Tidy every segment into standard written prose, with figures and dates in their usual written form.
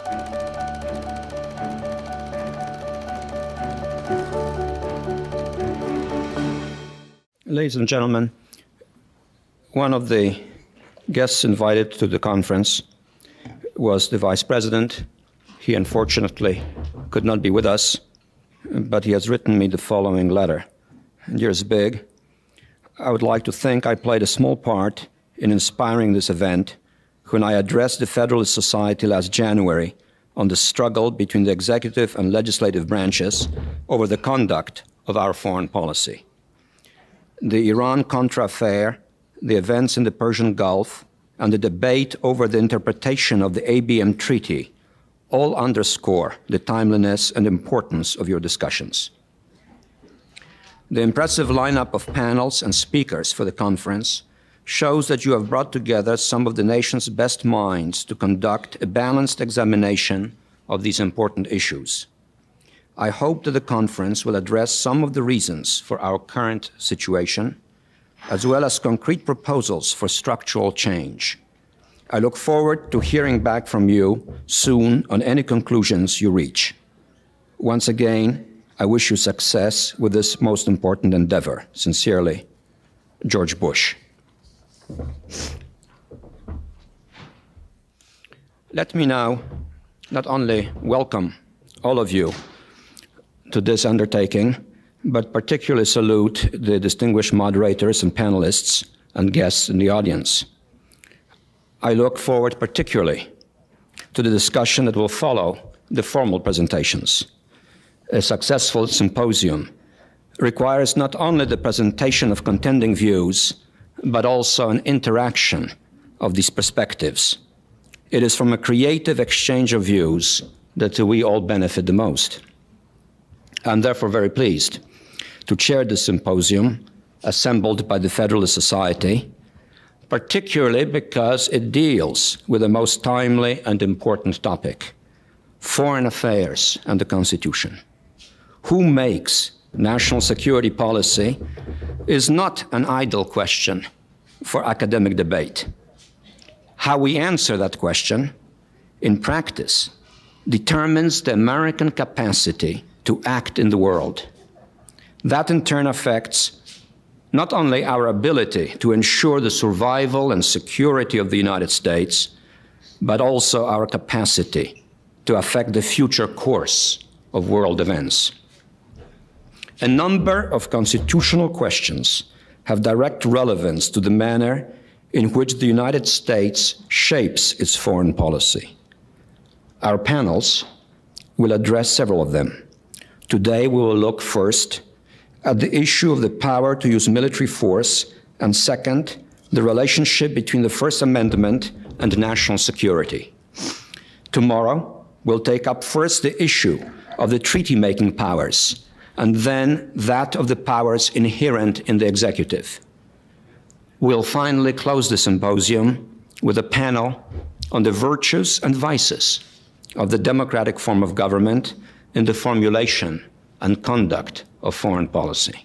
Ladies and gentlemen, one of the guests invited to the conference was the Vice President. He unfortunately could not be with us, but he has written me the following letter. Dear Zbig, I would like to think I played a small part in inspiring this event when I addressed the Federalist Society last January on the struggle between the executive and legislative branches over the conduct of our foreign policy. The Iran-Contra affair, the events in the Persian Gulf, and the debate over the interpretation of the ABM Treaty all underscore the timeliness and importance of your discussions. The impressive lineup of panels and speakers for the conference shows that you have brought together some of the nation's best minds to conduct a balanced examination of these important issues. I hope that the conference will address some of the reasons for our current situation, as well as concrete proposals for structural change. I look forward to hearing back from you soon on any conclusions you reach. Once again, I wish you success with this most important endeavor. Sincerely, George Bush. Let me now not only welcome all of you to this undertaking, but particularly salute the distinguished moderators and panelists and guests in the audience. I look forward particularly to the discussion that will follow the formal presentations. A successful symposium requires not only the presentation of contending views, but also an interaction of these perspectives. It is from a creative exchange of views that we all benefit the most. I'm therefore very pleased to chair this symposium assembled by the Federalist Society, particularly because it deals with the most timely and important topic, foreign affairs and the Constitution. Who makes national security policy is not an idle question for academic debate. How we answer that question in practice determines the American capacity to act in the world. That in turn affects not only our ability to ensure the survival and security of the United States, but also our capacity to affect the future course of world events. A number of constitutional questions have direct relevance to the manner in which the United States shapes its foreign policy. Our panels will address several of them. Today, we will look first at the issue of the power to use military force, and second, the relationship between the First Amendment and national security. Tomorrow, we'll take up first the issue of the treaty-making powers, and then that of the powers inherent in the executive. We'll finally close the symposium with a panel on the virtues and vices of the democratic form of government in the formulation and conduct of foreign policy.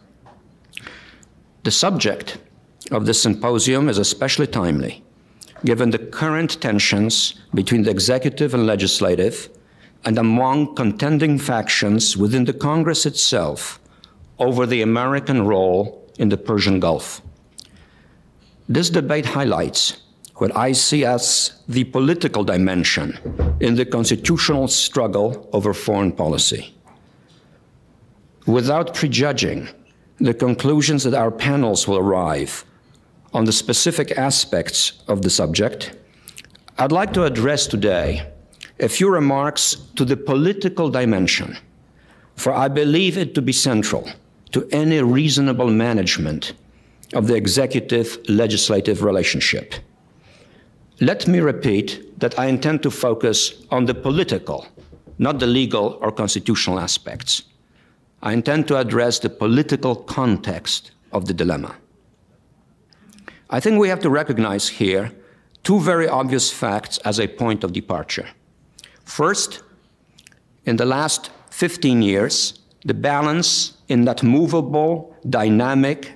The subject of this symposium is especially timely, given the current tensions between the executive and legislative and among contending factions within the Congress itself over the American role in the Persian Gulf. This debate highlights what I see as the political dimension in the constitutional struggle over foreign policy. Without prejudging the conclusions that our panels will arrive on the specific aspects of the subject, I'd like to address today a few remarks to the political dimension, for I believe it to be central to any reasonable management of the executive-legislative relationship. Let me repeat that I intend to focus on the political, not the legal or constitutional aspects. I intend to address the political context of the dilemma. I think we have to recognize here two very obvious facts as a point of departure. First, in the last 15 years, the balance in that movable, dynamic,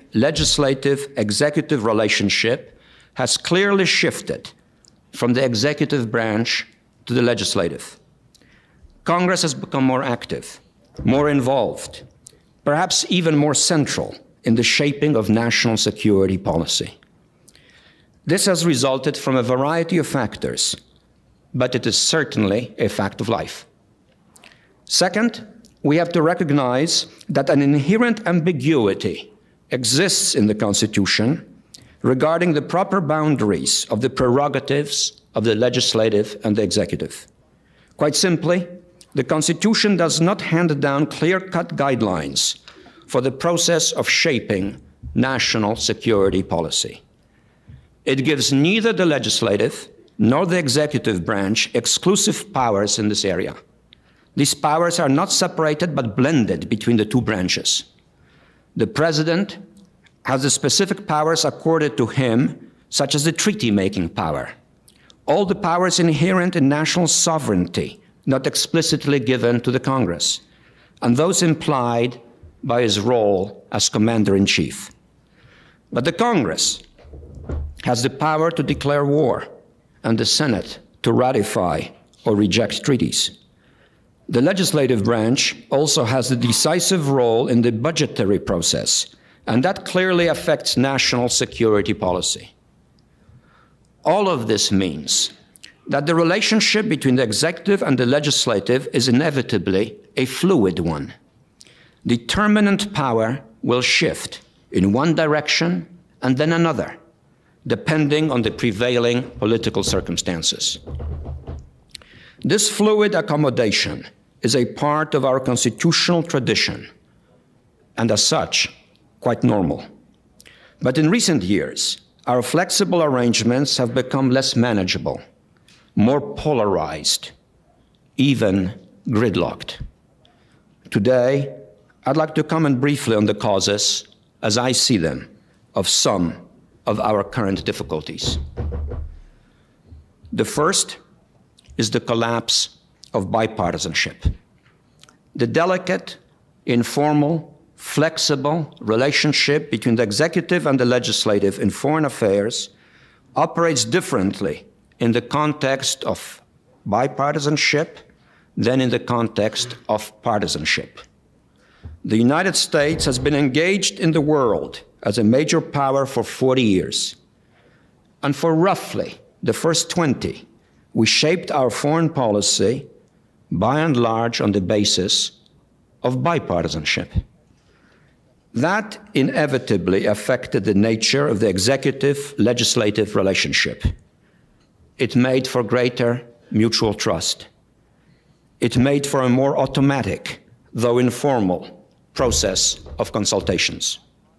legislative-executive relationship has clearly shifted from the executive branch to the legislative. Congress has become more active, more involved, perhaps even more central in the shaping of national security policy. This has resulted from a variety of factors, but it is certainly a fact of life. Second, we have to recognize that an inherent ambiguity exists in the Constitution regarding the proper boundaries of the prerogatives of the legislative and the executive. Quite simply, the Constitution does not hand down clear-cut guidelines for the process of shaping national security policy. It gives neither the legislative nor the executive branch exclusive powers in this area. These powers are not separated but blended between the two branches. The President has the specific powers accorded to him, such as the treaty-making power. All the powers inherent in national sovereignty, not explicitly given to the Congress, and those implied by his role as Commander-in-Chief. But the Congress has the power to declare war, and the Senate to ratify or reject treaties. The legislative branch also has the decisive role in the budgetary process, and that clearly affects national security policy. All of this means that the relationship between the executive and the legislative is inevitably a fluid one. Determinant power will shift in one direction and then another, depending on the prevailing political circumstances. This fluid accommodation is a part of our constitutional tradition, and as such, quite normal. But in recent years, our flexible arrangements have become less manageable, more polarized, even gridlocked. Today, I'd like to comment briefly on the causes, as I see them, of some of our current difficulties. The first is the collapse of bipartisanship. The delicate, informal, flexible relationship between the executive and the legislative in foreign affairs operates differently in the context of bipartisanship than in the context of partisanship. The United States has been engaged in the world as a major power for 40 years. And for roughly the first 20, we shaped our foreign policy by and large on the basis of bipartisanship. That inevitably affected the nature of the executive-legislative relationship. It made for greater mutual trust. It made for a more automatic, though informal, process of consultations.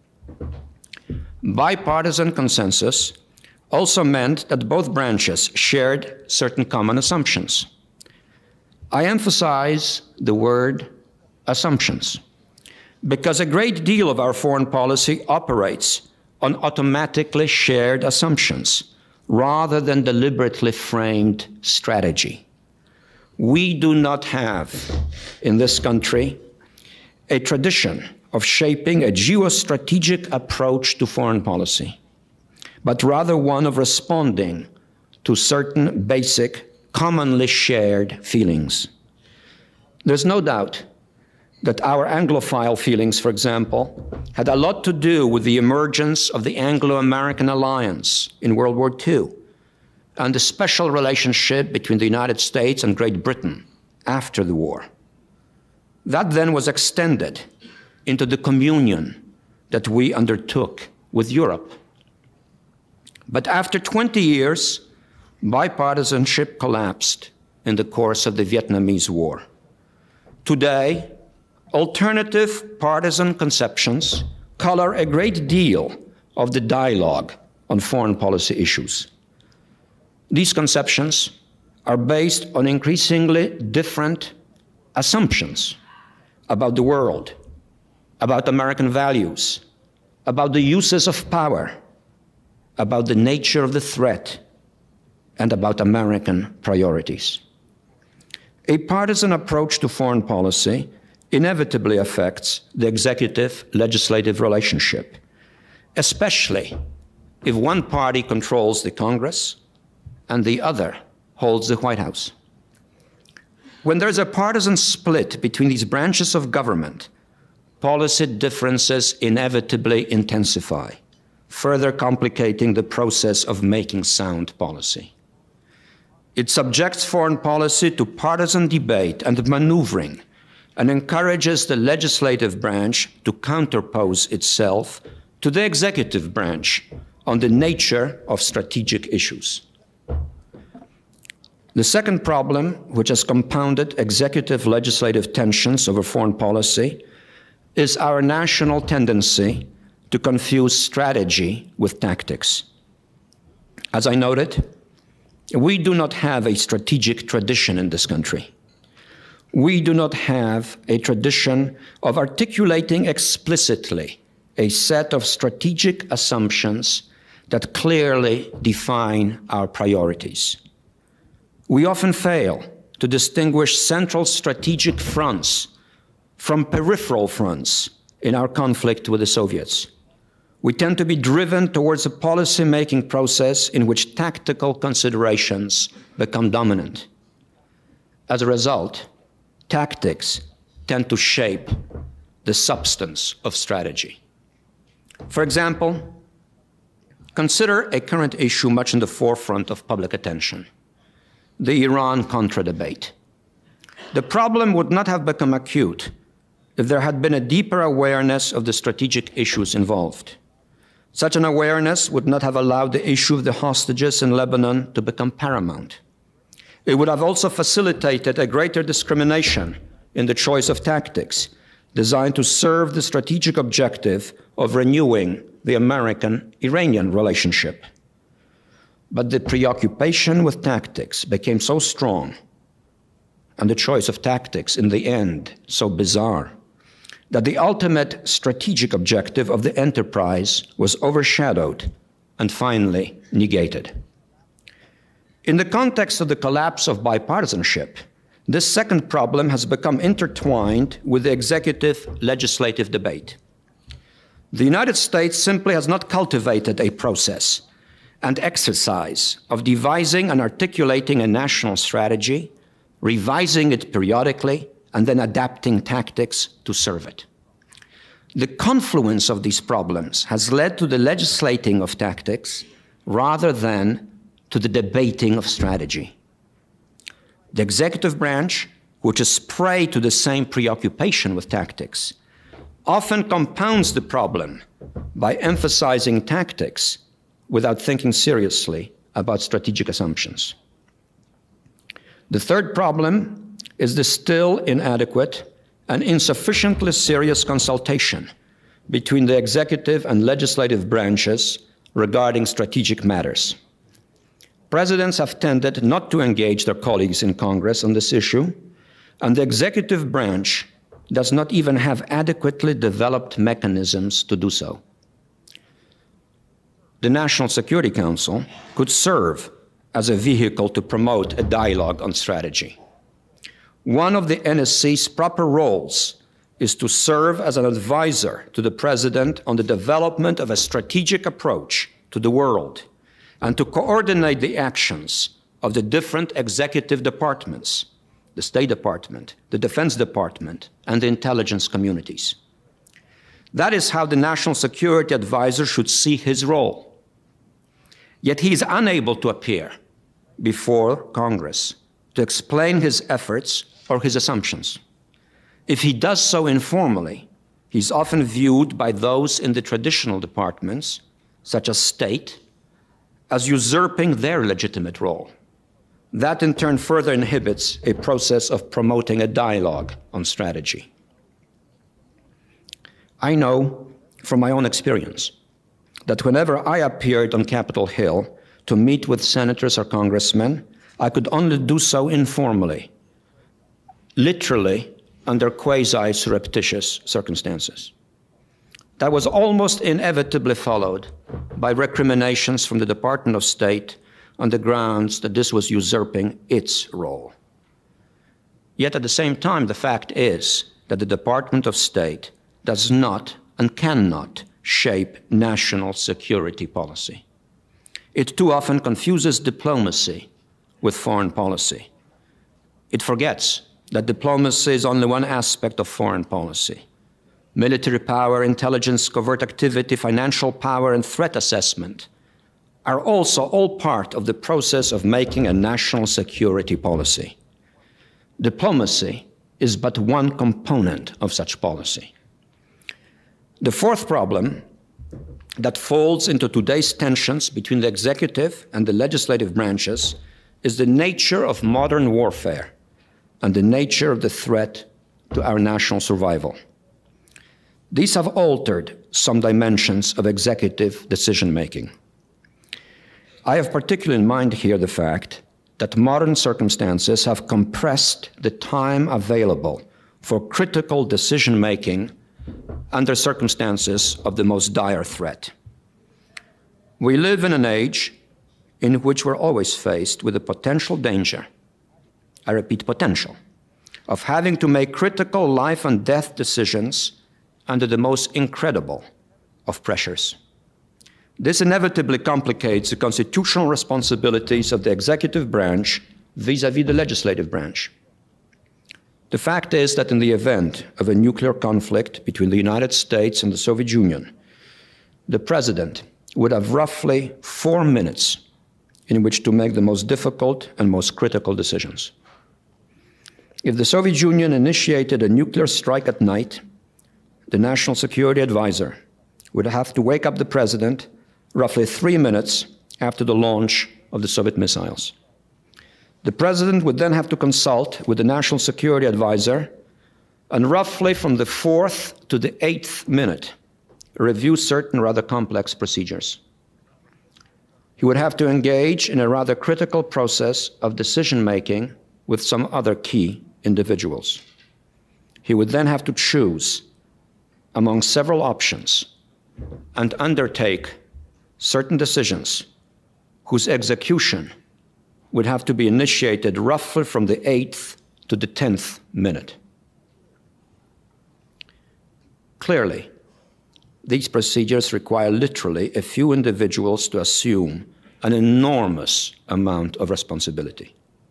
Bipartisan consensus also meant that both branches shared certain common assumptions. I emphasize the word assumptions, because a great deal of our foreign policy operates on automatically shared assumptions rather than deliberately framed strategy. We do not have, in this country, a tradition of shaping a geostrategic approach to foreign policy, but rather one of responding to certain basic, commonly shared feelings. There's no doubt that our Anglophile feelings, for example, had a lot to do with the emergence of the Anglo-American alliance in World War II and the special relationship between the United States and Great Britain after the war. That then was extended into the communion that we undertook with Europe. But after 20 years, bipartisanship collapsed in the course of the Vietnamese War. Today, alternative partisan conceptions color a great deal of the dialogue on foreign policy issues. These conceptions are based on increasingly different assumptions about the world, about American values, about the uses of power, about the nature of the threat, and about American priorities. A partisan approach to foreign policy inevitably affects the executive-legislative relationship, especially if one party controls the Congress and the other holds the White House. When there's a partisan split between these branches of government, policy differences inevitably intensify, further complicating the process of making sound policy. It subjects foreign policy to partisan debate and maneuvering, and encourages the legislative branch to counterpose itself to the executive branch on the nature of strategic issues. The second problem, which has compounded executive-legislative tensions over foreign policy, is our national tendency to confuse strategy with tactics. As I noted, we do not have a strategic tradition in this country. We do not have a tradition of articulating explicitly a set of strategic assumptions that clearly define our priorities. We often fail to distinguish central strategic fronts from peripheral fronts in our conflict with the Soviets. We tend to be driven towards a policy-making process in which tactical considerations become dominant. As a result, tactics tend to shape the substance of strategy. For example, consider a current issue much in the forefront of public attention: the Iran-Contra debate. The problem would not have become acute if there had been a deeper awareness of the strategic issues involved. Such an awareness would not have allowed the issue of the hostages in Lebanon to become paramount. It would have also facilitated a greater discrimination in the choice of tactics designed to serve the strategic objective of renewing the American-Iranian relationship. But the preoccupation with tactics became so strong, and the choice of tactics in the end so bizarre, that the ultimate strategic objective of the enterprise was overshadowed and finally negated. In the context of the collapse of bipartisanship, this second problem has become intertwined with the executive-legislative debate. The United States simply has not cultivated a process and exercise of devising and articulating a national strategy, revising it periodically, and then adapting tactics to serve it. The confluence of these problems has led to the legislating of tactics rather than to the debating of strategy. The executive branch, which is prey to the same preoccupation with tactics, often compounds the problem by emphasizing tactics without thinking seriously about strategic assumptions. The third problem is the still inadequate and insufficiently serious consultation between the executive and legislative branches regarding strategic matters. Presidents have tended not to engage their colleagues in Congress on this issue, and the executive branch does not even have adequately developed mechanisms to do so. The National Security Council could serve as a vehicle to promote a dialogue on strategy. One of the NSC's proper roles is to serve as an advisor to the President on the development of a strategic approach to the world and to coordinate the actions of the different executive departments, the State Department, the Defense Department, and the intelligence communities. That is how the National Security Advisor should see his role. Yet he is unable to appear before Congress to explain his efforts or his assumptions. If he does so informally, he's often viewed by those in the traditional departments, such as State, as usurping their legitimate role. That in turn further inhibits a process of promoting a dialogue on strategy. I know from my own experience that whenever I appeared on Capitol Hill to meet with senators or congressmen, I could only do so informally, literally under quasi-surreptitious circumstances. That was almost inevitably followed by recriminations from the Department of State on the grounds that this was usurping its role. Yet at the same time, the fact is that the Department of State does not and cannot shape national security policy. It too often confuses diplomacy with foreign policy. It forgets that diplomacy is only one aspect of foreign policy. Military power, intelligence, covert activity, financial power, and threat assessment are also all part of the process of making a national security policy. Diplomacy is but one component of such policy. The fourth problem that falls into today's tensions between the executive and the legislative branches is the nature of modern warfare and the nature of the threat to our national survival. These have altered some dimensions of executive decision-making. I have particularly in mind here the fact that modern circumstances have compressed the time available for critical decision-making under circumstances of the most dire threat. We live in an age in which we're always faced with the potential danger, I repeat, potential, of having to make critical life and death decisions under the most incredible of pressures. This inevitably complicates the constitutional responsibilities of the executive branch vis-à-vis the legislative branch. The fact is that in the event of a nuclear conflict between the United States and the Soviet Union, the president would have roughly 4 minutes in which to make the most difficult and most critical decisions. If the Soviet Union initiated a nuclear strike at night, the National Security Advisor would have to wake up the president roughly 3 minutes after the launch of the Soviet missiles. The president would then have to consult with the National Security Advisor and roughly from the 4th to the 8th minute review certain rather complex procedures. He would have to engage in a rather critical process of decision-making with some other key individuals. He would then have to choose among several options and undertake certain decisions whose execution would have to be initiated roughly from the 8th to the 10th minute. Clearly, these procedures require literally a few individuals to assume an enormous amount of responsibility.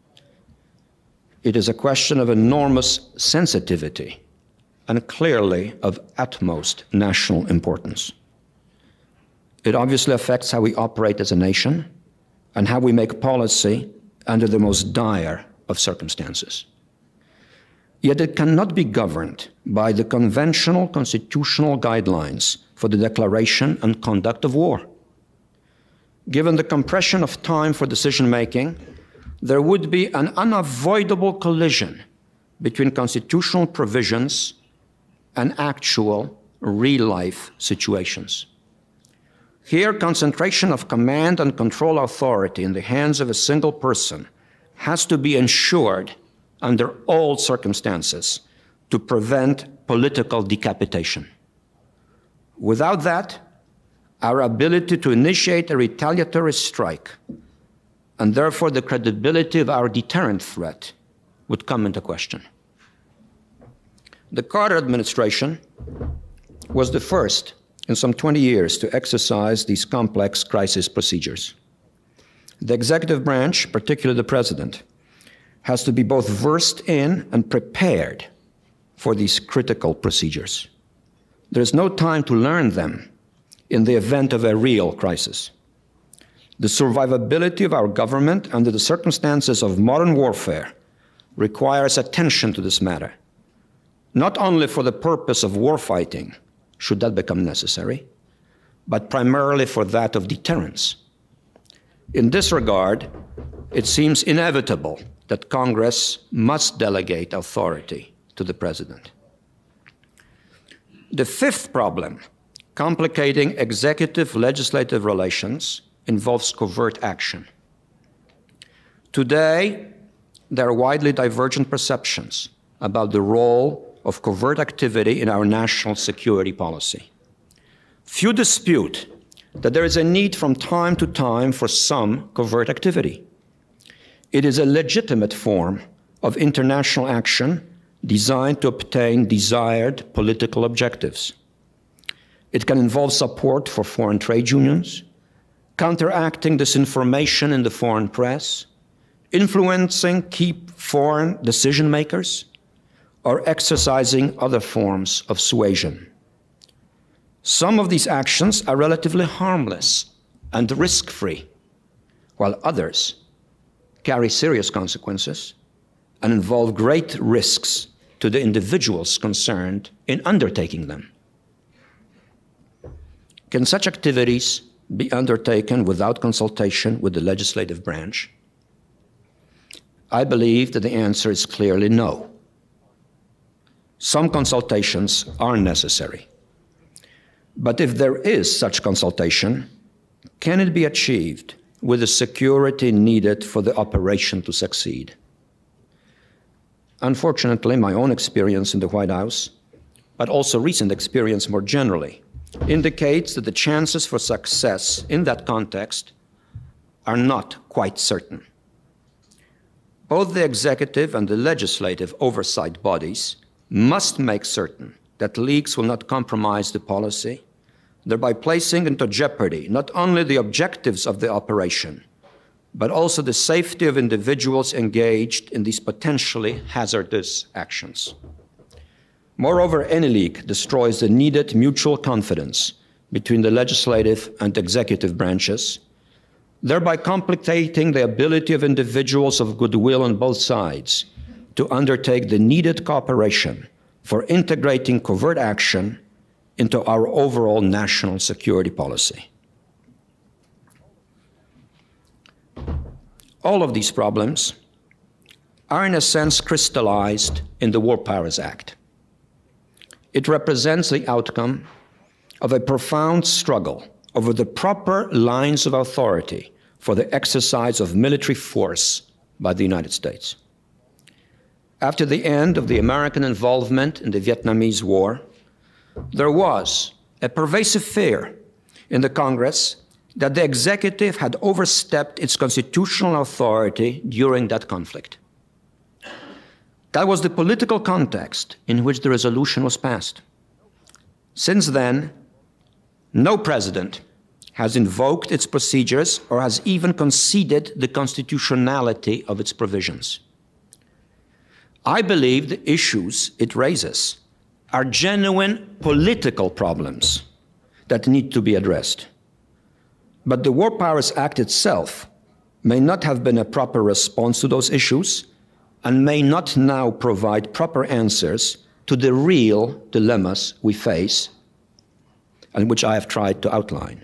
It is a question of enormous sensitivity and clearly of utmost national importance. It obviously affects how we operate as a nation and how we make policy under the most dire of circumstances. Yet it cannot be governed by the conventional constitutional guidelines for the declaration and conduct of war. Given the compression of time for decision-making, there would be an unavoidable collision between constitutional provisions and actual real-life situations. Here, concentration of command and control authority in the hands of a single person has to be ensured under all circumstances to prevent political decapitation. Without that, our ability to initiate a retaliatory strike, and therefore the credibility of our deterrent threat, would come into question. The Carter administration was the first in some 20 years to exercise these complex crisis procedures. The executive branch, particularly the president, has to be both versed in and prepared for these critical procedures. There is no time to learn them in the event of a real crisis. The survivability of our government under the circumstances of modern warfare requires attention to this matter, not only for the purpose of warfighting, should that become necessary, but primarily for that of deterrence. In this regard, it seems inevitable that Congress must delegate authority to the president. The fifth problem, complicating executive-legislative relations, involves covert action. Today, there are widely divergent perceptions about the role of covert activity in our national security policy. Few dispute that there is a need from time to time for some covert activity. It is a legitimate form of international action designed to obtain desired political objectives. It can involve support for foreign trade unions, counteracting disinformation in the foreign press, influencing key foreign decision makers, or exercising other forms of suasion. Some of these actions are relatively harmless and risk-free, while others carry serious consequences and involve great risks to the individuals concerned in undertaking them. Can such activities be undertaken without consultation with the legislative branch? I believe that the answer is clearly no. Some consultations are necessary. But if there is such consultation, can it be achieved with the security needed for the operation to succeed? Unfortunately, my own experience in the White House, but also recent experience more generally, indicates that the chances for success in that context are not quite certain. Both the executive and the legislative oversight bodies must make certain that leaks will not compromise the policy, thereby placing into jeopardy not only the objectives of the operation, but also the safety of individuals engaged in these potentially hazardous actions. Moreover, any leak destroys the needed mutual confidence between the legislative and executive branches, thereby complicating the ability of individuals of goodwill on both sides to undertake the needed cooperation for integrating covert action into our overall national security policy. All of these problems are in a sense crystallized in the War Powers Act. It represents the outcome of a profound struggle over the proper lines of authority for the exercise of military force by the United States. After the end of the American involvement in the Vietnamese War, there was a pervasive fear in the Congress that the executive had overstepped its constitutional authority during that conflict. That was the political context in which the resolution was passed. Since then, no president has invoked its procedures or has even conceded the constitutionality of its provisions. I believe the issues it raises are genuine political problems that need to be addressed. But the War Powers Act itself may not have been a proper response to those issues and may not now provide proper answers to the real dilemmas we face and which I have tried to outline.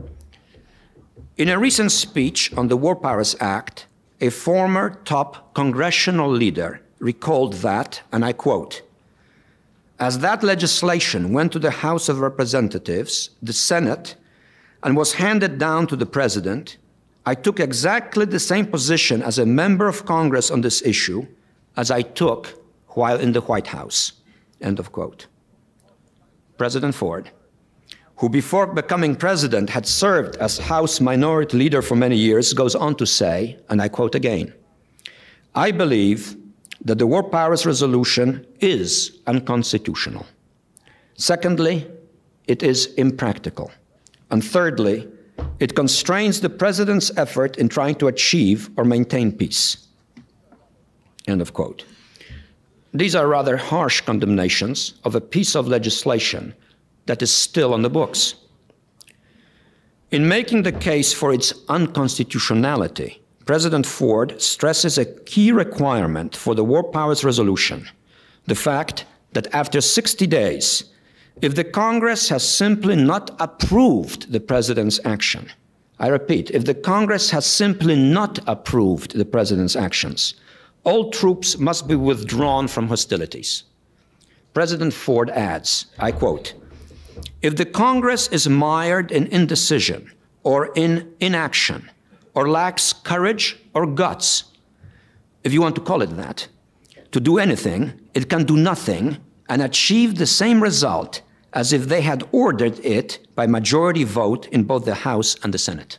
In a recent speech on the War Powers Act, a former top congressional leader recalled that, and I quote, "As that legislation went to the House of Representatives, the Senate, and was handed down to the President, I took exactly the same position as a member of Congress on this issue as I took while in the White House," end of quote. President Ford, who before becoming president had served as House Minority Leader for many years, goes on to say, and I quote again, "I believe that the War Powers Resolution is unconstitutional. Secondly, it is impractical. And thirdly, it constrains the President's effort in trying to achieve or maintain peace." End of quote. These are rather harsh condemnations of a piece of legislation that is still on the books. In making the case for its unconstitutionality, President Ford stresses a key requirement for the War Powers Resolution, the fact that after 60 days, if the Congress has simply not approved the President's action, I repeat, if the Congress has simply not approved the President's actions, all troops must be withdrawn from hostilities. President Ford adds, I quote, "If the Congress is mired in indecision or in inaction or lacks courage or guts, if you want to call it that, to do anything, it can do nothing and achieve the same result as if they had ordered it by majority vote in both the House and the Senate."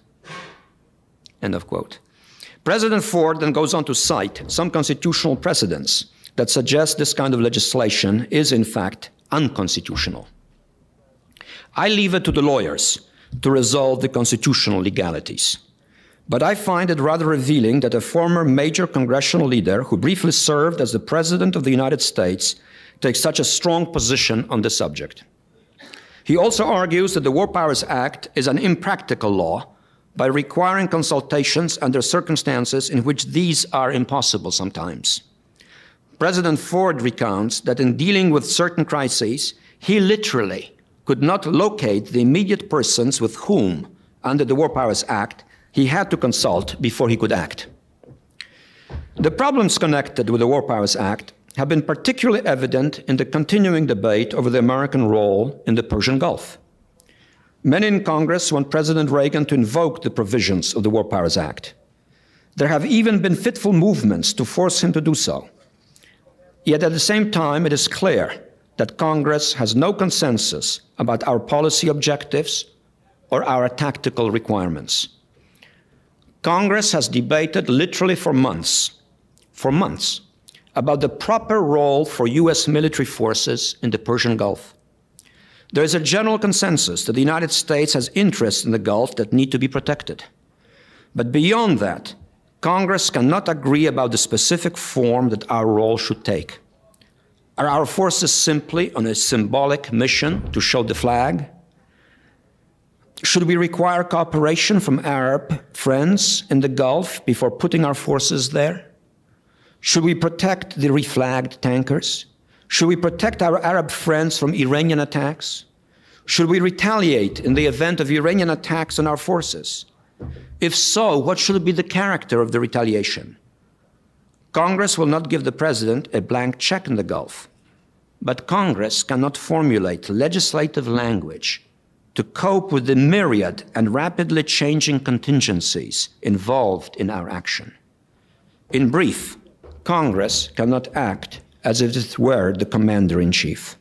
End of quote. President Ford then goes on to cite some constitutional precedents that suggest this kind of legislation is in fact unconstitutional. I leave it to the lawyers to resolve the constitutional legalities. But I find it rather revealing that a former major congressional leader who briefly served as the President of the United States takes such a strong position on this subject. He also argues that the War Powers Act is an impractical law by requiring consultations under circumstances in which these are impossible sometimes. President Ford recounts that in dealing with certain crises, he literally could not locate the immediate persons with whom, under the War Powers Act, he had to consult before he could act. The problems connected with the War Powers Act have been particularly evident in the continuing debate over the American role in the Persian Gulf. Many in Congress want President Reagan to invoke the provisions of the War Powers Act. There have even been fitful movements to force him to do so. Yet at the same time, it is clear that Congress has no consensus about our policy objectives or our tactical requirements. Congress has debated literally for months, about the proper role for US military forces in the Persian Gulf. There is a general consensus that the United States has interests in the Gulf that need to be protected. But beyond that, Congress cannot agree about the specific form that our role should take. Are our forces simply on a symbolic mission to show the flag? Should we require cooperation from Arab friends in the Gulf before putting our forces there? Should we protect the reflagged tankers? Should we protect our Arab friends from Iranian attacks? Should we retaliate in the event of Iranian attacks on our forces? If so, what should be the character of the retaliation? Congress will not give the President a blank check in the Gulf, but Congress cannot formulate legislative language to cope with the myriad and rapidly changing contingencies involved in our action. In brief, Congress cannot act as if it were the commander-in-chief.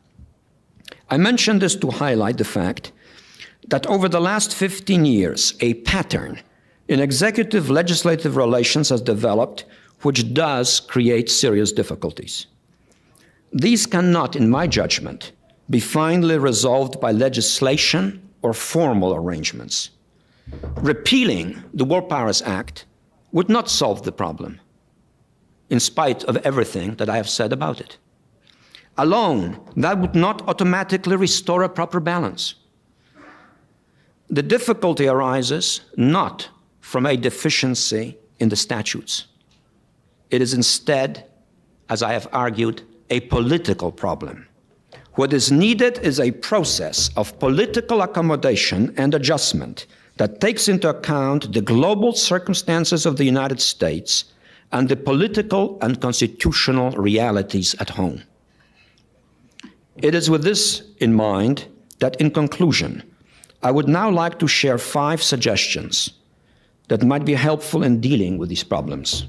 I mention this to highlight the fact that over the last 15 years, a pattern in executive-legislative relations has developed which does create serious difficulties. These cannot, in my judgment, be finally resolved by legislation or formal arrangements. Repealing the War Powers Act would not solve the problem, in spite of everything that I have said about it. Alone, that would not automatically restore a proper balance. The difficulty arises not from a deficiency in the statutes. It is instead, as I have argued, a political problem. What is needed is a process of political accommodation and adjustment that takes into account the global circumstances of the United States and the political and constitutional realities at home. It is with this in mind that, in conclusion, I would now like to share 5 suggestions that might be helpful in dealing with these problems.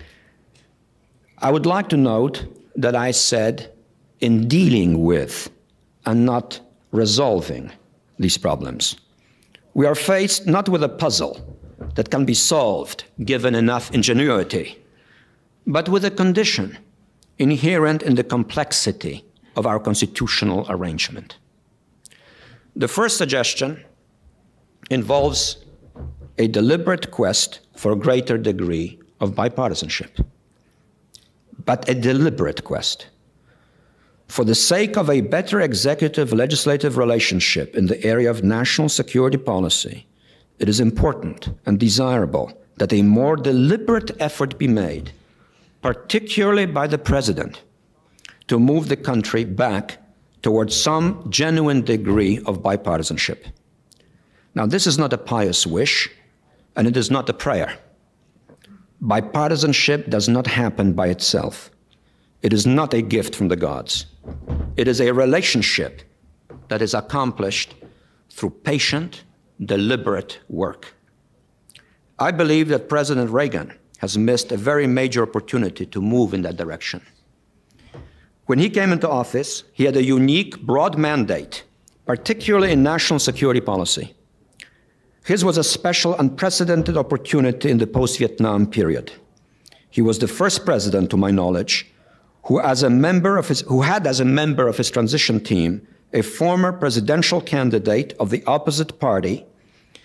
I would like to note that I said in dealing with and not resolving these problems. We are faced not with a puzzle that can be solved given enough ingenuity, but with a condition inherent in the complexity of our constitutional arrangement. The first suggestion involves a deliberate quest for a greater degree of bipartisanship, but a deliberate quest. For the sake of a better executive-legislative relationship in the area of national security policy, it is important and desirable that a more deliberate effort be made, particularly by the President, to move the country back towards some genuine degree of bipartisanship. Now, this is not a pious wish, and it is not a prayer. Bipartisanship does not happen by itself. It is not a gift from the gods. It is a relationship that is accomplished through patient, deliberate work. I believe that President Reagan has missed a very major opportunity to move in that direction. When he came into office, he had a unique, broad mandate, particularly in national security policy. His was a special, unprecedented opportunity in the post-Vietnam period. He was the first president, to my knowledge, who had as a member of his transition team a former presidential candidate of the opposite party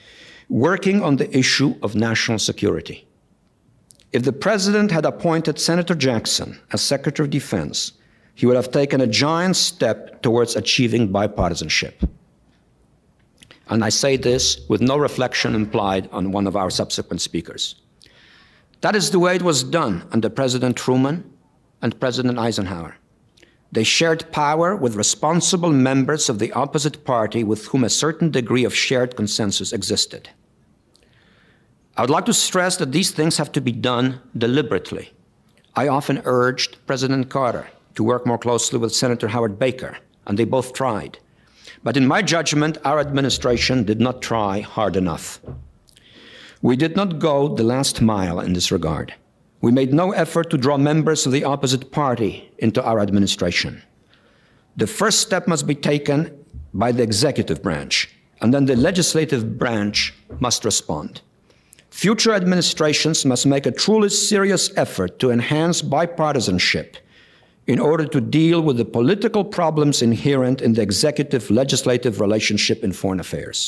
working on the issue of national security. If the President had appointed Senator Jackson as Secretary of Defense, he would have taken a giant step towards achieving bipartisanship. And I say this with no reflection implied on one of our subsequent speakers. That is the way it was done under President Truman and President Eisenhower. They shared power with responsible members of the opposite party with whom a certain degree of shared consensus existed. I would like to stress that these things have to be done deliberately. I often urged President Carter to work more closely with Senator Howard Baker, and they both tried. But in my judgment, our administration did not try hard enough. We did not go the last mile in this regard. We made no effort to draw members of the opposite party into our administration. The first step must be taken by the executive branch, and then the legislative branch must respond. Future administrations must make a truly serious effort to enhance bipartisanship in order to deal with the political problems inherent in the executive-legislative relationship in foreign affairs.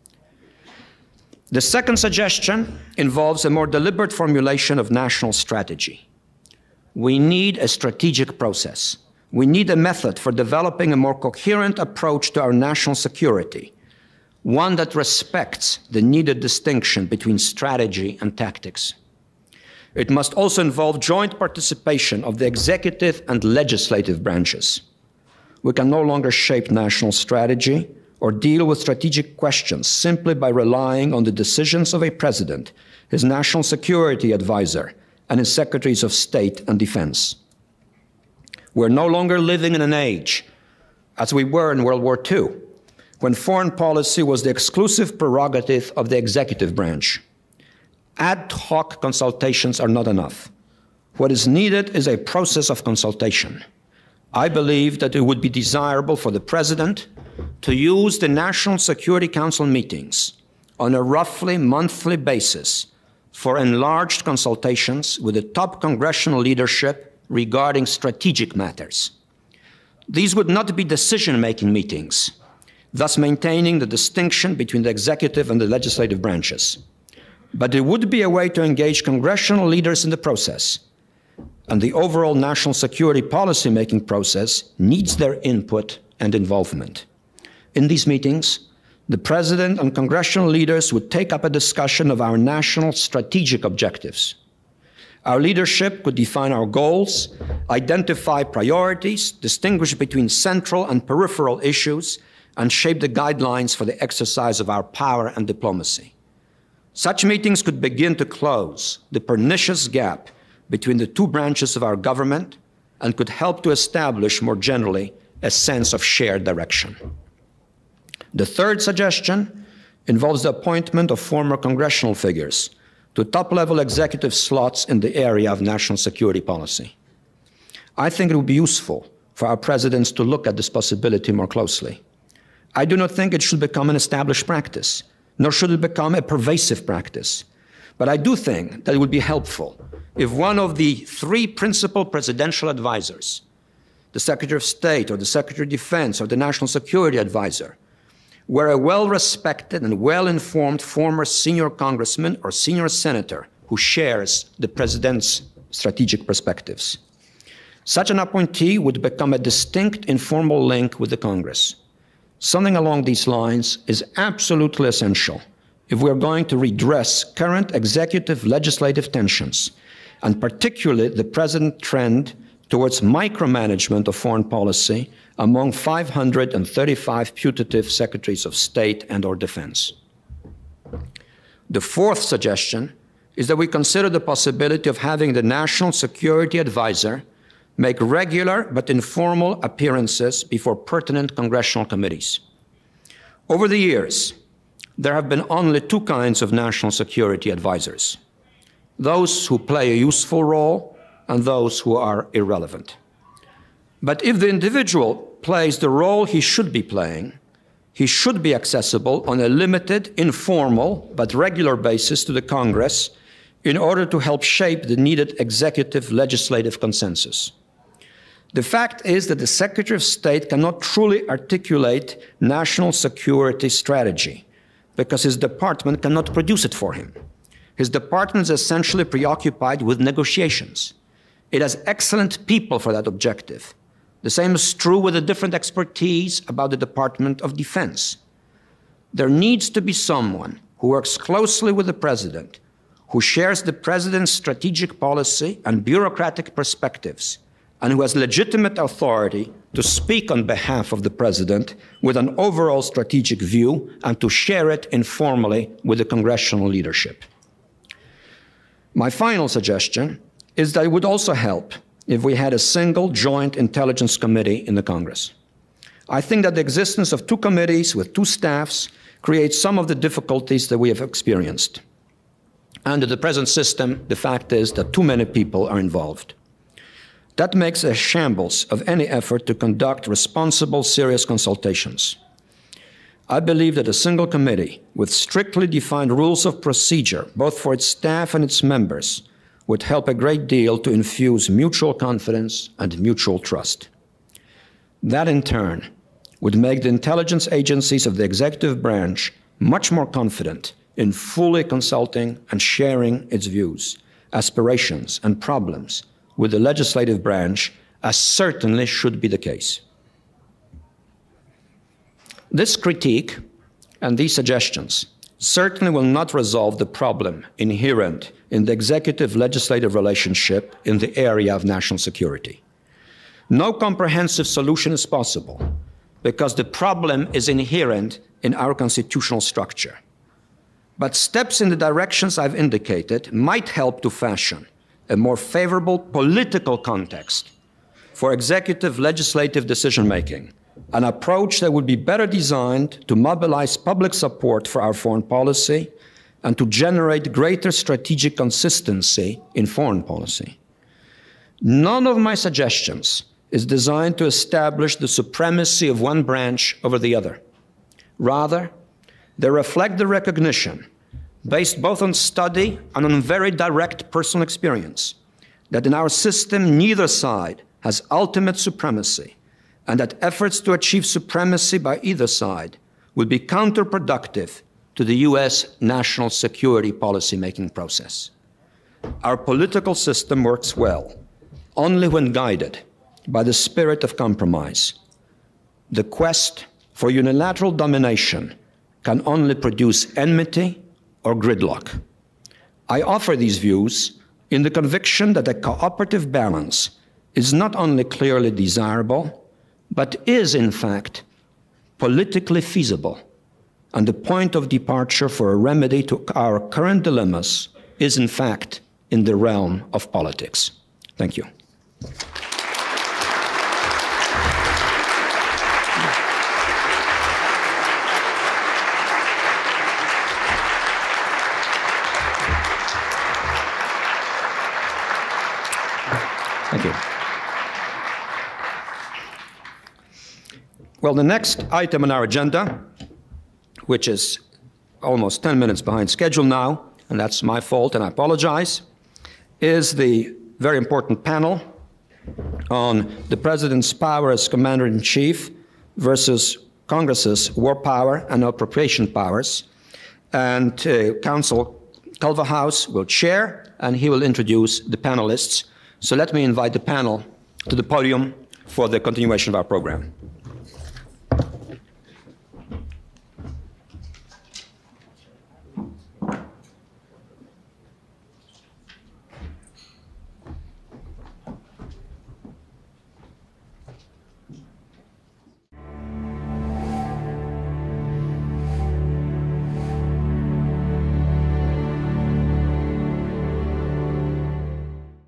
The second suggestion involves a more deliberate formulation of national strategy. We need a strategic process. We need a method for developing a more coherent approach to our national security, one that respects the needed distinction between strategy and tactics. It must also involve joint participation of the executive and legislative branches. We can no longer shape national strategy or deal with strategic questions simply by relying on the decisions of a president, his national security advisor, and his secretaries of state and defense. We're no longer living in an age, as we were in World War II, when foreign policy was the exclusive prerogative of the executive branch. Ad hoc consultations are not enough. What is needed is a process of consultation. I believe that it would be desirable for the President to use the National Security Council meetings on a roughly monthly basis for enlarged consultations with the top congressional leadership regarding strategic matters. These would not be decision-making meetings, thus maintaining the distinction between the executive and the legislative branches. But it would be a way to engage congressional leaders in the process, and the overall national security policy-making process needs their input and involvement. In these meetings, the President and congressional leaders would take up a discussion of our national strategic objectives. Our leadership could define our goals, identify priorities, distinguish between central and peripheral issues, and shape the guidelines for the exercise of our power and diplomacy. Such meetings could begin to close the pernicious gap between the two branches of our government and could help to establish more generally a sense of shared direction. The third suggestion involves the appointment of former congressional figures to top-level executive slots in the area of national security policy. I think it would be useful for our presidents to look at this possibility more closely. I do not think it should become an established practice, nor should it become a pervasive practice. But I do think that it would be helpful if one of the three principal presidential advisors, the Secretary of State or the Secretary of Defense or the National Security Advisor, were a well-respected and well-informed former senior congressman or senior senator who shares the president's strategic perspectives. Such an appointee would become a distinct informal link with the Congress. Something along these lines is absolutely essential if we are going to redress current executive-legislative tensions, and particularly the present trend towards micromanagement of foreign policy among 535 putative secretaries of state and/or defense. The fourth suggestion is that we consider the possibility of having the National Security Advisor make regular but informal appearances before pertinent congressional committees. Over the years, there have been only two kinds of national security advisors: those who play a useful role and those who are irrelevant. But if the individual plays the role he should be playing, he should be accessible on a limited, informal, but regular basis to the Congress in order to help shape the needed executive-legislative consensus. The fact is that the Secretary of State cannot truly articulate national security strategy, because his department cannot produce it for him. His department is essentially preoccupied with negotiations. It has excellent people for that objective. The same is true with the different expertise about the Department of Defense. There needs to be someone who works closely with the president, who shares the president's strategic policy and bureaucratic perspectives, and who has legitimate authority to speak on behalf of the president with an overall strategic view and to share it informally with the congressional leadership. My final suggestion is that it would also help if we had a single joint intelligence committee in the Congress. I think that the existence of two committees with two staffs creates some of the difficulties that we have experienced. Under the present system, the fact is that too many people are involved. That makes a shambles of any effort to conduct responsible, serious consultations. I believe that a single committee with strictly defined rules of procedure, both for its staff and its members, would help a great deal to infuse mutual confidence and mutual trust. That, in turn, would make the intelligence agencies of the executive branch much more confident in fully consulting and sharing its views, aspirations, and problems with the legislative branch, as certainly should be the case. This critique and these suggestions certainly will not resolve the problem inherent in the executive-legislative relationship in the area of national security. No comprehensive solution is possible because the problem is inherent in our constitutional structure. But steps in the directions I've indicated might help to fashion a more favorable political context for executive legislative decision-making, an approach that would be better designed to mobilize public support for our foreign policy and to generate greater strategic consistency in foreign policy. None of my suggestions is designed to establish the supremacy of one branch over the other. Rather, they reflect the recognition, based both on study and on very direct personal experience, that in our system neither side has ultimate supremacy, and that efforts to achieve supremacy by either side would be counterproductive to the US national security policy-making process. Our political system works well only when guided by the spirit of compromise. The quest for unilateral domination can only produce enmity or gridlock. I offer these views in the conviction that a cooperative balance is not only clearly desirable, but is, in fact, politically feasible. And the point of departure for a remedy to our current dilemmas is, in fact, in the realm of politics. Thank you. Thank you. Well, the next item on our agenda, which is almost 10 minutes behind schedule now, and that's my fault and I apologize, is the very important panel on the President's power as Commander-in-Chief versus Congress's war power and appropriation powers. And Counsel Culverhouse will chair, and he will introduce the panelists. So let me invite the panel to the podium for the continuation of our program.